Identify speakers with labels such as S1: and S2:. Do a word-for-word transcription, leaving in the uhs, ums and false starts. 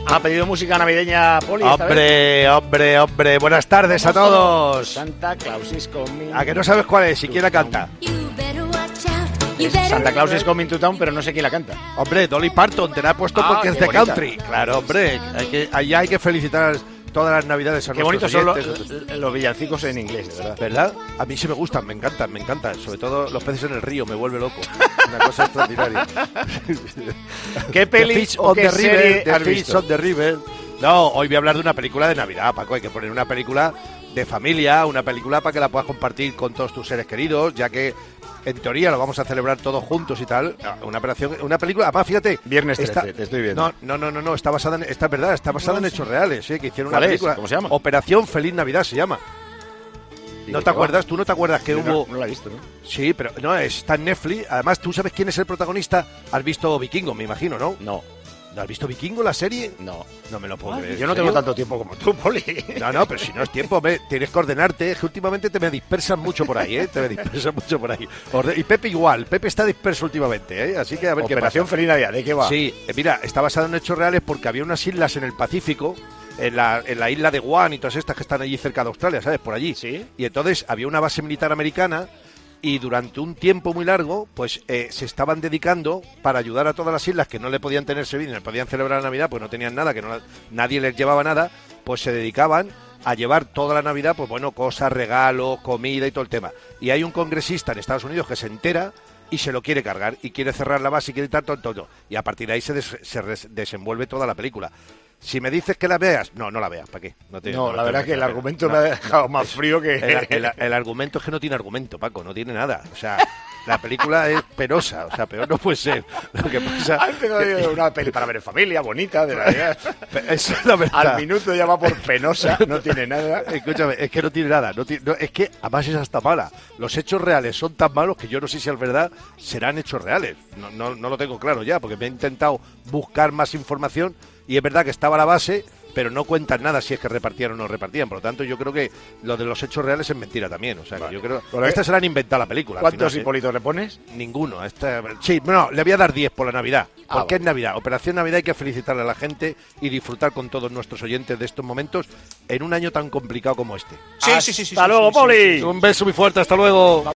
S1: ¿Ha pedido música navideña, Poli? esta
S2: Hombre,
S1: vez?
S2: hombre, hombre. Buenas tardes a todos.
S1: Santa Claus is coming.
S2: ¿A que no sabes cuál es? Si quién la canta.
S1: Es Santa Claus is coming to town, pero no sé quién la canta.
S2: Hombre, Dolly Parton, te la he puesto
S1: Ah,
S2: porque
S1: qué
S2: es de
S1: bonita.
S2: country. Claro, hombre. Hay que, allá hay que felicitar todas las navidades a
S1: Qué
S2: nuestros
S1: bonitos son
S2: oyentes.
S1: los, los villancicos en inglés, de verdad.
S2: ¿Verdad? A mí sí me gustan, me encantan, me encantan. Sobre todo los peces en el río, me vuelve loco. Una cosa extraordinaria.
S1: ¿Qué peli
S2: The Fish
S1: o
S2: on
S1: qué
S2: the
S1: serie
S2: River, The
S1: has
S2: Fish
S1: visto?
S2: on the River. No, hoy voy a hablar de una película de Navidad, Paco. Hay que poner una película de familia, una película para que la puedas compartir con todos tus seres queridos, ya que en teoría lo vamos a celebrar todos juntos y tal. Una operación, una película, además, fíjate.
S1: Viernes trece,
S2: está-
S1: te estoy viendo.
S2: No, no, no, no, no, está basada en, está verdad, está basada en hechos reales, ¿eh? Que hicieron una
S1: ¿Cuál es?
S2: película.
S1: ¿Cómo se llama?
S2: Operación Feliz Navidad se llama.
S1: Digo,
S2: ¿No te
S1: ¿qué va?
S2: acuerdas? ¿Tú no te acuerdas que
S1: Yo
S2: hubo...?
S1: No, no la he visto, ¿no?
S2: Sí, pero no, está en Netflix. Además, ¿tú sabes quién es el protagonista? Has visto Vikingo, me imagino, ¿no?
S1: No,
S2: ¿No has visto Vikingo, la serie?
S1: no.
S2: No me lo puedo creer.
S1: Yo no
S2: ¿en
S1: tengo
S2: serio?
S1: tanto tiempo como tú, Poli.
S2: No, no, pero si no es tiempo, ve, tienes que ordenarte. Es que últimamente te me dispersan mucho por ahí, ¿eh? Te me dispersan mucho por ahí. Orde- y Pepe igual. Pepe está disperso últimamente, ¿eh? Así que a ver
S1: Operación
S2: qué pasa.
S1: Feliz Navidad, ¿de qué va?
S2: Sí, eh, mira, está basado en hechos reales porque había unas islas en el Pacífico, en la, en la isla de Guam y todas estas que están allí cerca de Australia, ¿sabes? Por allí.
S1: Sí.
S2: Y entonces había una base militar americana y durante un tiempo muy largo, pues eh, se estaban dedicando para ayudar a todas las islas que no le podían tenerse bien, no podían celebrar la Navidad, pues no tenían nada, que no la- nadie les llevaba nada, pues se dedicaban a llevar toda la Navidad, pues bueno, cosas, regalos, comida y todo el tema. Y hay un congresista en Estados Unidos que se entera y se lo quiere cargar y quiere cerrar la base y quiere tanto, todo, todo. Y a partir de ahí se, des- se res- desenvuelve toda la película. Si me dices que la veas, no, no la veas, ¿para qué? te-
S1: No, la
S2: te-
S1: verdad que el
S2: no,
S1: argumento
S2: no.
S1: me ha dejado más frío que...
S2: El, el- el argumento es que no tiene argumento, Paco, no tiene nada. O sea, la película es penosa, o sea, peor no puede ser. Lo que pasa
S1: Ha empezado una peli para ver en familia, bonita, de Navidad.
S2: Esa es la verdad.
S1: Al minuto ya va por penosa, no tiene nada.
S2: Escúchame, es que no tiene nada. No tiene- no, es que además es hasta mala. Los hechos reales son tan malos que yo no sé si es verdad serán hechos reales. No, no, no lo tengo claro ya, porque me he intentado buscar más información y es verdad que estaba la base, pero no cuentan nada si es que repartían o no repartían. Por lo tanto, yo creo que lo de los hechos reales es mentira también. O sea, que
S1: Vale.
S2: yo creo
S1: Por ahí-
S2: estas se la han inventado la película. al
S1: ¿Cuántos
S2: final, ¿eh?
S1: Hipolitos le pones?
S2: Ninguno. Esta, sí, no, le voy a dar diez por la Navidad.
S1: Ah,
S2: Porque
S1: vale.
S2: es Navidad. Operación Navidad, hay que felicitarle a la gente y disfrutar con todos nuestros oyentes de estos momentos en un año tan complicado como este.
S1: Sí, sí, sí, sí. Hasta luego, Poli.
S2: Un beso muy fuerte, hasta luego.